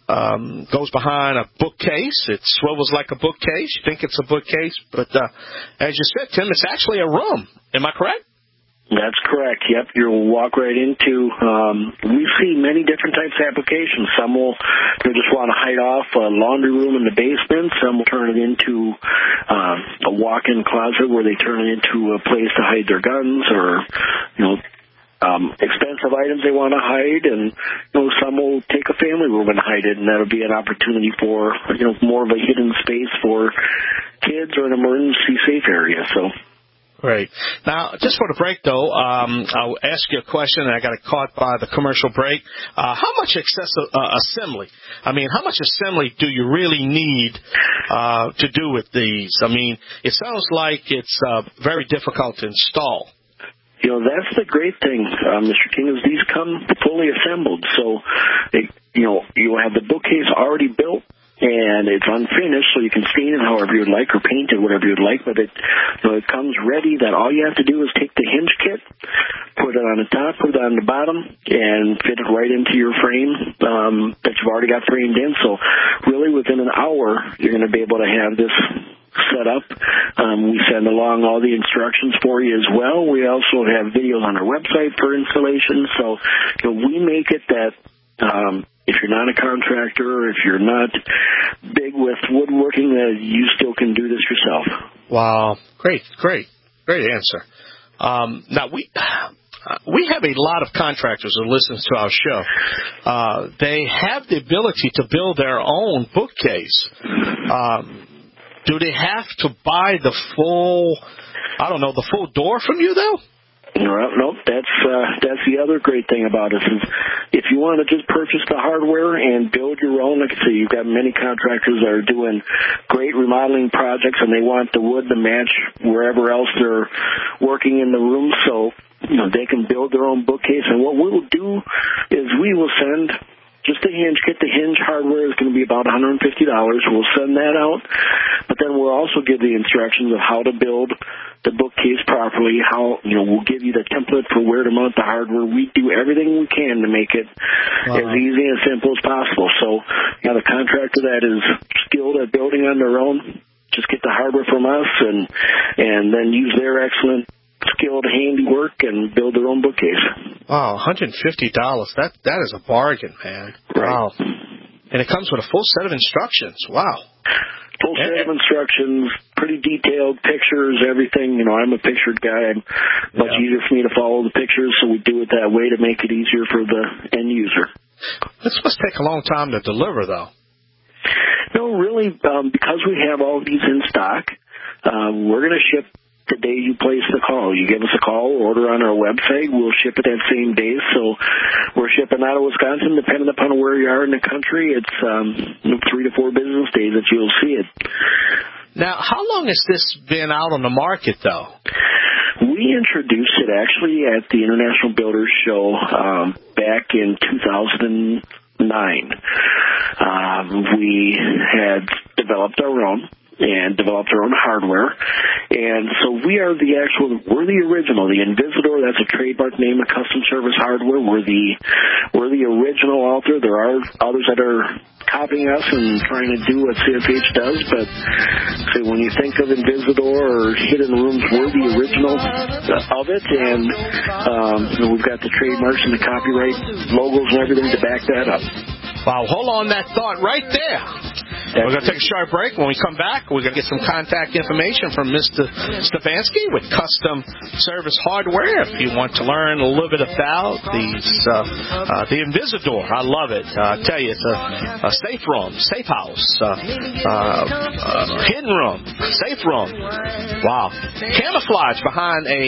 um, goes behind a bookcase. It swivels like a bookcase. You think it's a bookcase, but uh, as you said, Tim, it's actually a room. Am I correct? That's correct. Yep, you'll walk right into. Um, we see many different types of applications. Some will they just want to hide off a laundry room in the basement. Some will turn it into um, a walk-in closet where they turn it into a place to hide their guns or, you know, um, expensive items they want to hide. And you know, some will take a family room and hide it, and that'll be an opportunity for you know more of a hidden space for kids or an emergency safe area. So. Great. Now, just for the break, though, um, I'll ask you a question, and I got it caught by the commercial break. Uh, how much excessive uh, assembly? I mean, how much assembly do you really need uh, to do with these? I mean, it sounds like it's uh, very difficult to install. You know, that's the great thing, uh, Mister King, is these come fully assembled. So, it, you know, you have the bookcase already built. And it's unfinished, so you can stain it however you'd like or paint it whatever you'd like. But it, you know, it comes ready that all you have to do is take the hinge kit, put it on the top, put it on the bottom, and fit it right into your frame um, that you've already got framed in. So really within an hour, you're going to be able to have this set up. Um, we send along all the instructions for you as well. We also have videos on our website for installation. So you know, we make it that um, if you're not a contractor, if you're not big with woodworking, uh, you still can do this yourself. Wow. Great, great, great answer. Um, now, we we have a lot of contractors who listen to our show. Uh, they have the ability to build their own bookcase. Um, do they have to buy the full, I don't know, the full door from you, though? No, no, that's uh, that's the other great thing about us is if you want to just purchase the hardware and build your own, like I say, you've got many contractors that are doing great remodeling projects and they want the wood to match wherever else they're working in the room, so you know they can build their own bookcase. And what we will do is we will send just the hinge kit. The hinge hardware is going to be about one hundred fifty dollars. We'll send that out, but then we'll also give the instructions of how to build the bookcase properly, how, you know, we'll give you the template for where to mount the hardware. We do everything we can to make it wow. as easy and simple as possible. So, you know, the contractor that is skilled at building on their own, just get the hardware from us and and then use their excellent skilled handiwork and build their own bookcase. Wow, one hundred fifty dollars. That that is a bargain, man. Right. Wow. And it comes with a full set of instructions. Wow. Full set of instructions, pretty detailed pictures, everything. You know, I'm a pictured guy. It's much yeah. easier for me to follow the pictures, so we do it that way to make it easier for the end user. This must take a long time to deliver, though. No, really, um, because we have all these in stock, uh, we're going to ship the day you place the call. You give us a call, order on our website, we'll ship it that same day. So we're shipping out of Wisconsin, depending upon where you are in the country. It's um, three to four business days that you'll see it. Now, how long has this been out on the market, though? We introduced it actually at the International Builders Show um, back in two thousand nine. Um, we had developed our own. and developed our own hardware. And so we are the actual, we're the original, the Invisidor. That's a trademark name of Custom Service Hardware. We're the, we're the original out there. There are others that are copying us and trying to do what C S H does, but so when you think of Invisidor or Hidden Rooms, we're the original of it, and um, you know, we've got the trademarks and the copyright logos and everything to back that up. Wow, hold on that thought right there. We're going to take a short break. When we come back, we're going to get some contact information from Mister Stefanski with Custom Service Hardware. If you want to learn a little bit about these, uh, uh, the Invisidor, I love it. Uh, I tell you, it's a, a safe room, safe house, uh, uh, uh, hidden room, safe room. Wow. Camouflage behind a,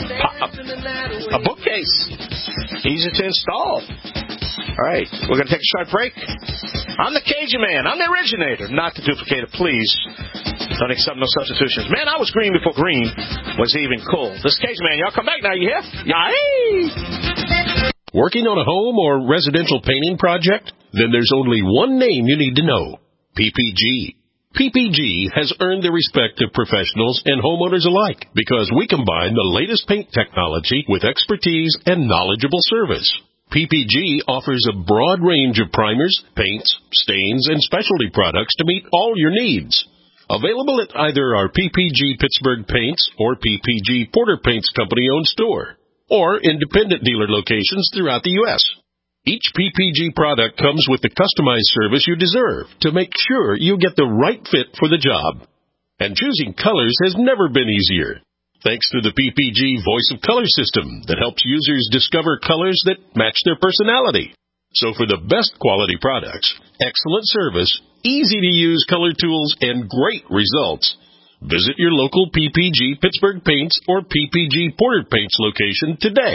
a bookcase. Easy to install. All right, we're going to take a short break. I'm the Cajun Man. I'm the originator, not the duplicator. Please don't accept no substitutions. Man, I was green before green was even cool. This Cajun Man, y'all come back now, you hear? Yay! Working on a home or residential painting project? Then there's only one name you need to know. P P G. P P G has earned the respect of professionals and homeowners alike because we combine the latest paint technology with expertise and knowledgeable service. P P G offers a broad range of primers, paints, stains, and specialty products to meet all your needs. Available at either our P P G Pittsburgh Paints or P P G Porter Paints Company-owned store, or independent dealer locations throughout the U S Each P P G product comes with the customized service you deserve to make sure you get the right fit for the job. And choosing colors has never been easier. Thanks to the P P G Voice of Color system that helps users discover colors that match their personality. So for the best quality products, excellent service, easy-to-use color tools, and great results, visit your local P P G Pittsburgh Paints or P P G Porter Paints location today.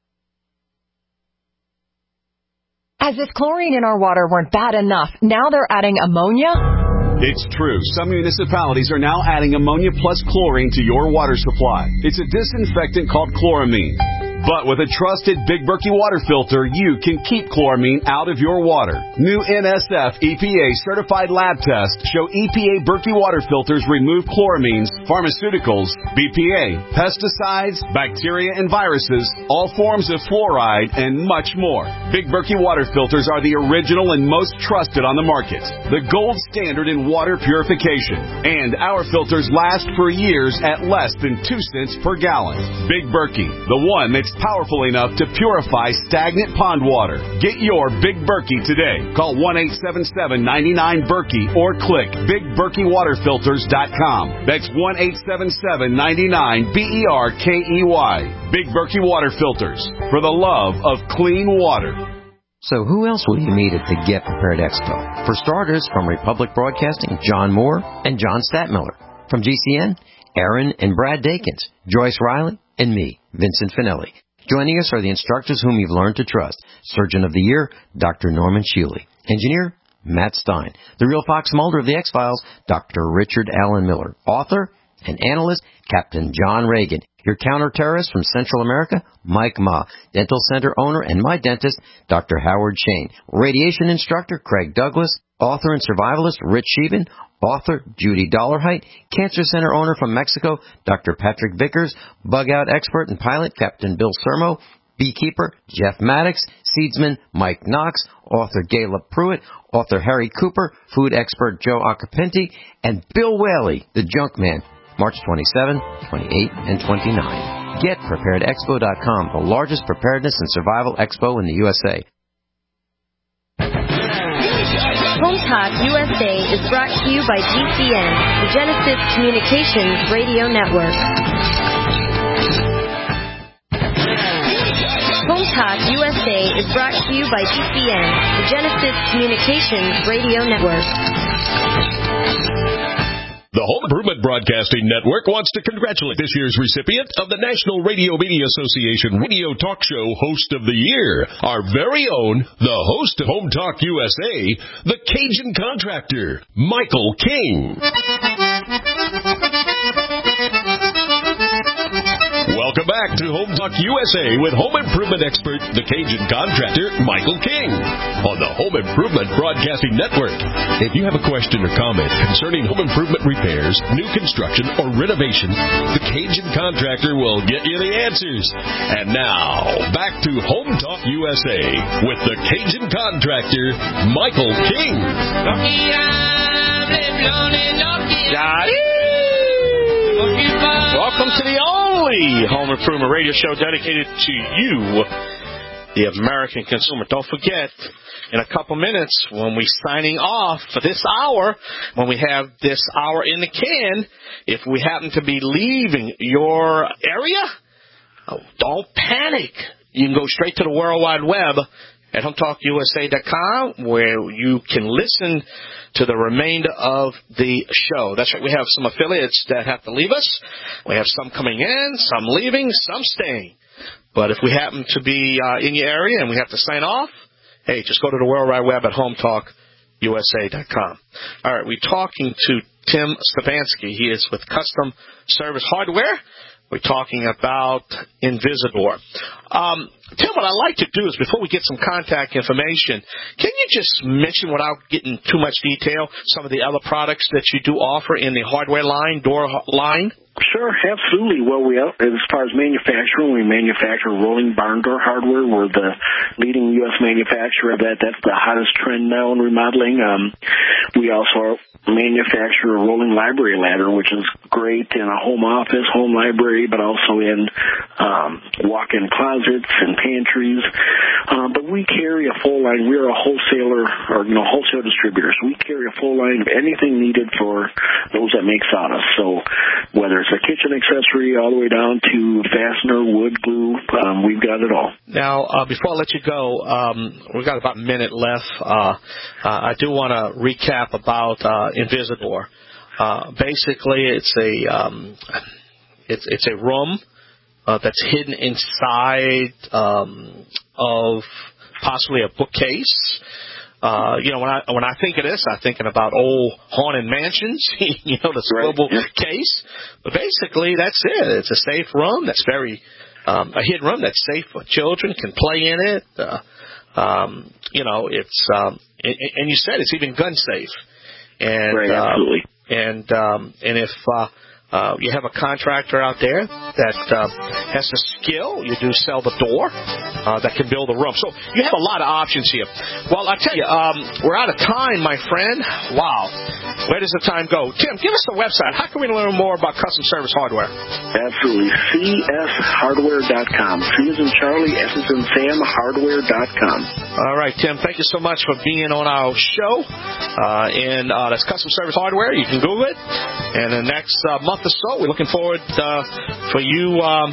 As if chlorine in our water weren't bad enough, now they're adding ammonia? It's true. Some municipalities are now adding ammonia plus chlorine to your water supply. It's a disinfectant called chloramine. But with a trusted Big Berkey water filter, you can keep chloramine out of your water. New N S F E P A certified lab tests show E P A Berkey water filters remove chloramines, pharmaceuticals, B P A, pesticides, bacteria and viruses, all forms of fluoride, and much more. Big Berkey water filters are the original and most trusted on the market. The gold standard in water purification. And our filters last for years at less than two cents per gallon. Big Berkey, the one that's powerful enough to purify stagnant pond water. Get your Big Berkey today. Call one eight seven seven, nine nine, Berkey or click big berkey water filters dot com. That's one eight seven seven, nine nine, B E R K E Y. Big Berkey Water Filters, for the love of clean water. So who else will you meet at the Get Prepared Expo? For starters, from Republic Broadcasting, John Moore and John Statmiller. From G C N, Aaron and Brad Dakins, Joyce Riley, and me, Vincent Finelli. Joining us are the instructors whom you've learned to trust. Surgeon of the Year, Doctor Norman Shealy. Engineer, Matt Stein. The real Fox Mulder of the X-Files, Doctor Richard Allen Miller. Author and analyst, Captain John Reagan. Your counterterrorist from Central America, Mike Ma. Dental Center owner and my dentist, Doctor Howard Shane. Radiation instructor, Craig Douglas. Author and survivalist, Rich Sheevan. Author, Judy Dollarhite. Cancer Center owner from Mexico, Doctor Patrick Vickers. Bug-out expert and pilot, Captain Bill Sermo. Beekeeper, Jeff Maddox. Seedsman, Mike Knox. Author, Gayla Pruitt. Author, Harry Cooper. Food expert, Joe Acapinti. And Bill Whaley, the junk man. March twenty-seventh, twenty-eighth, and twenty-ninth. Get prepared expo dot com, the largest preparedness and survival expo in the U S A. Home Talk U S A is brought to you by G C N, the Genesis Communications Radio Network. Home Talk U S A is brought to you by G C N, the Genesis Communications Radio Network. The Home Improvement Broadcasting Network wants to congratulate this year's recipient of the National Radio Media Association Radio Talk Show Host of the Year, our very own, the host of Home Talk U S A, the Cajun Contractor, Michael King. Welcome back to Home Talk U S A with home improvement expert, the Cajun contractor, Michael King, on the Home Improvement Broadcasting Network. If you have a question or comment concerning home improvement repairs, new construction, or renovation, the Cajun contractor will get you the answers. And now, back to Home Talk U S A with the Cajun contractor, Michael King. Welcome to the only home improvement radio show dedicated to you, the American consumer. Don't forget, in a couple minutes, when we're signing off for this hour, when we have this hour in the can, if we happen to be leaving your area, oh, don't panic. You can go straight to the World Wide Web at home talk U S A dot com, where you can listen to the remainder of the show. That's right. We have some affiliates that have to leave us. We have some coming in, some leaving, some staying. But if we happen to be uh, in your area and we have to sign off, hey, just go to the World Wide Web at home talk U S A dot com. All right, we're talking to Tim Stefanski. He is with Custom Service Hardware. We're talking about Invisidor. Um, Tim, what I'd like to do is, before we get some contact information, can you just mention, without getting too much detail, some of the other products that you do offer in the hardware line, door line? Sure, absolutely. Well, we as far as manufacturing, we manufacture rolling barn door hardware. We're the leading U S manufacturer of that. That's the hottest trend now in remodeling. Um, we also manufacture a rolling library ladder, which is great in a home office, home library, but also in um, walk-in closets and pantries. Uh, but we carry a full line. We're a wholesaler, or you know, wholesale distributor. So we carry a full line of anything needed for those that make sawdust. So whether it's a kitchen accessory all the way down to fastener, wood glue, um, we've got it all. Now, uh, before I let you go, um, we've got about a minute left. Uh, uh, I do want to recap about uh, Invisidor. Uh, basically, it's a um, it's it's a room uh, that's hidden inside um, of possibly a bookcase. Uh, you know, when I when I think of this, I'm thinking about old haunted mansions, you know, the swivel right. case. But basically, that's it. It's a safe room that's very, um, a hidden room that's safe for children, can play in it. Uh, um, you know, it's, um, and, and you said it's even gun safe. And, right, uh, absolutely. And, um, and if, uh, Uh, you have a contractor out there that uh, has the skill. You do sell the door uh, that can build a room. So you have a lot of options here. Well, I tell you, um, we're out of time, my friend. Wow. Where does the time go? Tim, give us the website. How can we learn more about Custom Service Hardware? Absolutely. C S hardware dot com. C as in Charlie, S as in Sam, hardware dot com. All right, Tim, thank you so much for being on our show. Uh, and uh, that's Custom Service Hardware. You can Google it. And the next uh, month or so, we're looking forward uh, for you um,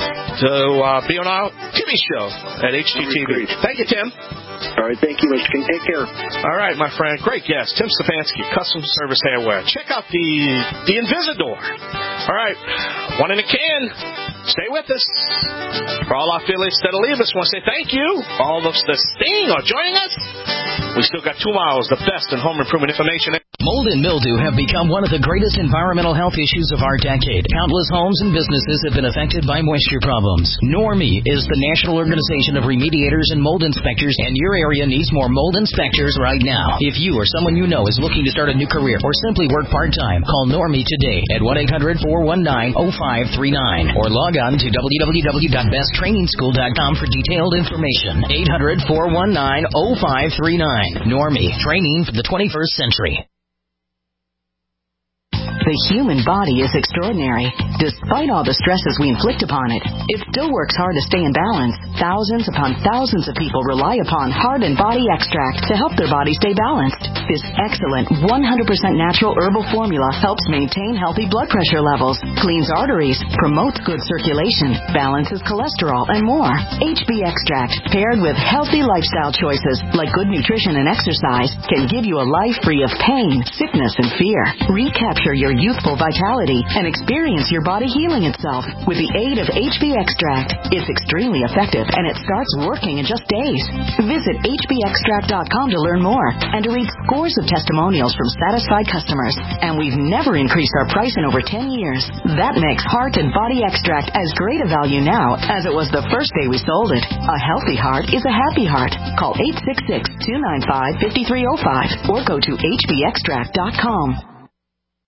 to uh, be on our T V show at H G T V. Thank you, Tim. All right, thank you, Mister King. Take care. All right, my friend. Great guest, Tim Stefanski, Custom Service Hardware. Check out the the Invisidor. All right, one in a can. Stay with us. For all our affiliates that'll leave us, I want to say thank you. All of us that staying or joining us, we still got two miles, the best in home improvement information. Mold and mildew have become one of the greatest environmental health issues of our decade. Countless homes and businesses have been affected by moisture problems. Normie is the national organization of remediators and mold inspectors, and your area needs more mold inspectors right now. If you or someone you know is looking to start a new career or simply work part-time, call Normie today at one eight hundred, four one nine, oh five three nine or log on to w w w dot best training school dot com for detailed information. eight hundred, four one nine, oh five three nine. Normie, training for the twenty-first century. The human body is extraordinary. Despite all the stresses we inflict upon it, it still works hard to stay in balance. Thousands upon thousands of people rely upon Heart and Body Extract to help their body stay balanced. This excellent one hundred percent natural herbal formula helps maintain healthy blood pressure levels, cleans arteries, promotes good circulation, balances cholesterol, and more. H B Extract, paired with healthy lifestyle choices like good nutrition and exercise, can give you a life free of pain, sickness, and fear. Recapture your youthful vitality and experience your body healing itself with the aid of H B Extract. It's extremely effective and it starts working in just days. Visit H B extract dot com to learn more and to read scores of testimonials from satisfied customers. And we've never increased our price in over ten years. That makes Heart and Body Extract as great a value now as it was the first day we sold it. A healthy heart is a happy heart. Call eight six six, two nine five, five three zero five or go to H B extract dot com.